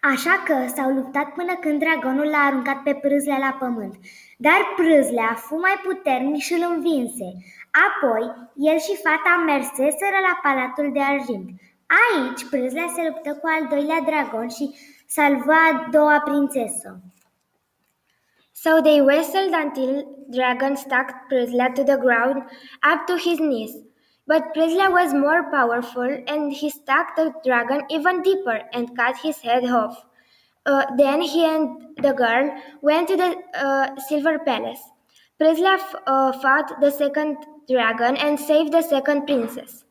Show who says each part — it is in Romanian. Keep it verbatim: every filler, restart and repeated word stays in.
Speaker 1: Așa că s-au luptat până când dragonul l-a aruncat pe Prâzlea la pământ. Dar Prâzlea fu mai puternic și îl învinse. Apoi, el și fata merseseră la Palatul de Argint. Aici, Prâzlea se luptă cu al doilea dragon și salva a doua prințesă.
Speaker 2: So they wrestled until Dragon stuck Prâzlea to the ground up to his knees. But Prâzlea was more powerful and he stuck the dragon even deeper and cut his head off. Uh, then he and the girl went to the uh, Silver Palace. Prâzlea f- uh, fought the second dragon and saved the second princess.